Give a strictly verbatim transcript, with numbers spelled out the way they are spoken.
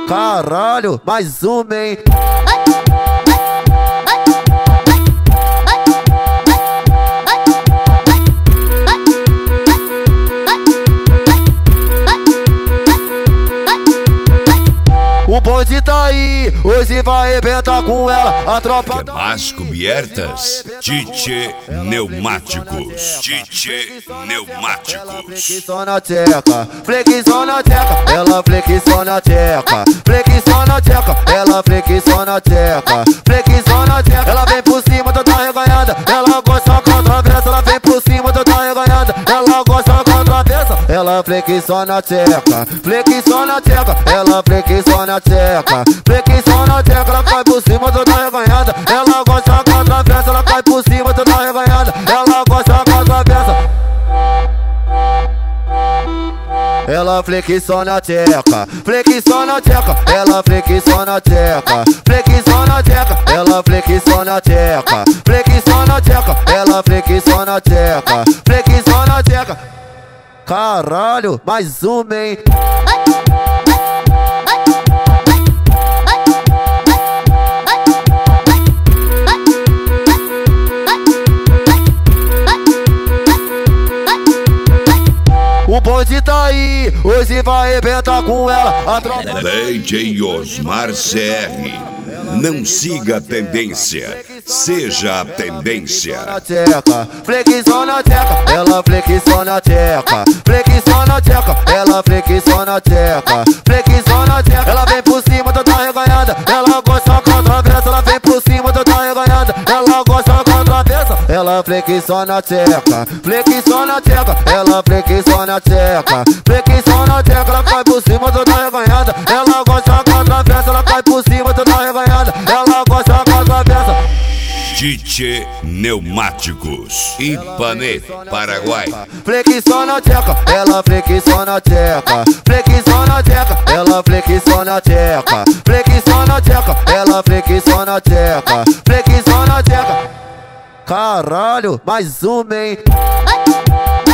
Caralho, mais uma, hein? O bonde tá aí, hoje vai arrebentar com ela. A tropa Que mais cubiertas? Tite Pneumáticos. Tite Pneumáticos. Flexiona na tcheca, flexiona na tcheca, ela flexiona na tcheca, flexiona na tcheca, ela flexiona na tcheca, flexiona na tcheca, ela vem por cima toda reganhada, ela gosta contra a travessa, ela vem por cima toda reganhada, ela gosta contra a travessa, ela flexiona na tcheca, flexiona na tcheca, ela flexiona na tcheca, flexiona na tcheca, ela cai por cima toda reganhada, ela gosta contra a travessa, ela cai por cima toda reganhada, ela gosta contra a travessa. Ela flexiona a tcheca, flexiona a tcheca, ela flexiona a tcheca, flexiona a tcheca, ela flexiona a tcheca, flexiona a tcheca, ela flexiona a tcheca, flexiona a tcheca. Caralho, mais uma, hein? O bonde tá aí, hoje vai arrebentar com ela. A tropa D J Osmar C R. Não siga a tendência, seja a tendência. flexiona a tcheca, ela flexiona a tcheca, flexiona a tcheca, ela flexiona a tcheca, flexiona a tcheca, ela vem por cima toda reganhada, ela gosta contra a travessa, ela vem por cima toda reganhada, ela gosta contra a travessa, ela flexiona a tcheca, flexiona a tcheca, ela flexiona a tcheca, flexiona a tcheca, ela cai por cima toda reganhada, ela gosta contra a travessa, ela cai por cima toda reganhada, ela gosta contra a travessa. Tite Pneumáticos. Ipanê, Paraguai. Flexiona a tcheca, ela flexiona a tcheca, flexiona a tcheca, ela flexiona a tcheca, flexiona a tcheca, ela flexiona a tcheca, flexiona a tcheca. Caralho, mais uma, hein?